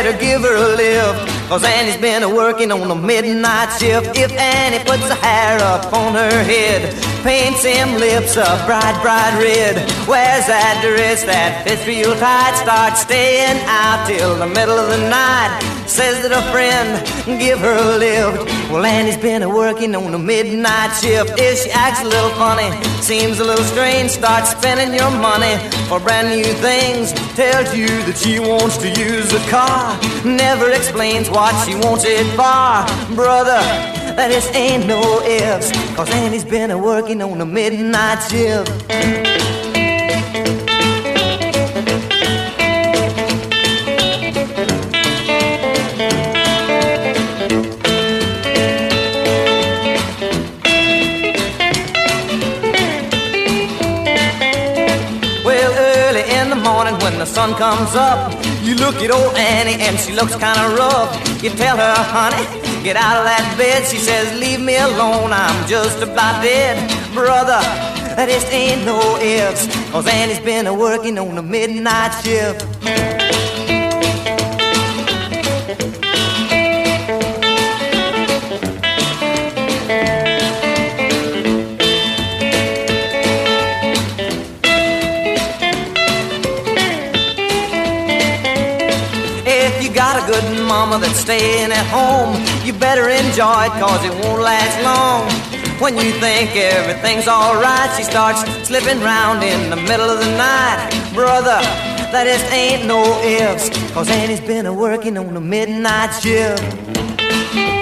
better give her a lift, 'cause Annie's been working on the midnight shift. If Annie puts her hair up on her head, paints them lips up bright, bright red, wears that dress that fits real tight, starts staying out till the middle of the night, says that a friend give her a lift. Well, Annie's been working on the midnight shift. If she acts a little funny, seems a little strange, starts spending your money for brand new things, tells you that she wants to use a car, never explains what she wants it for. Brother, that just ain't no ifs, 'cause Annie's been working on the midnight shift. Well, early in the morning when the sun comes up, you look at old Annie and she looks kind of rough. You tell her, honey, get out of that bed. She says, leave me alone, I'm just about dead. Brother, that just ain't no ifs, 'cause Annie's been working on the midnight shift. Got a good mama that's staying at home, you better enjoy it, 'cause it won't last long. When you think everything's alright, she starts slipping round in the middle of the night. Brother, that just ain't no ifs, 'cause Annie's been working on the midnight shift.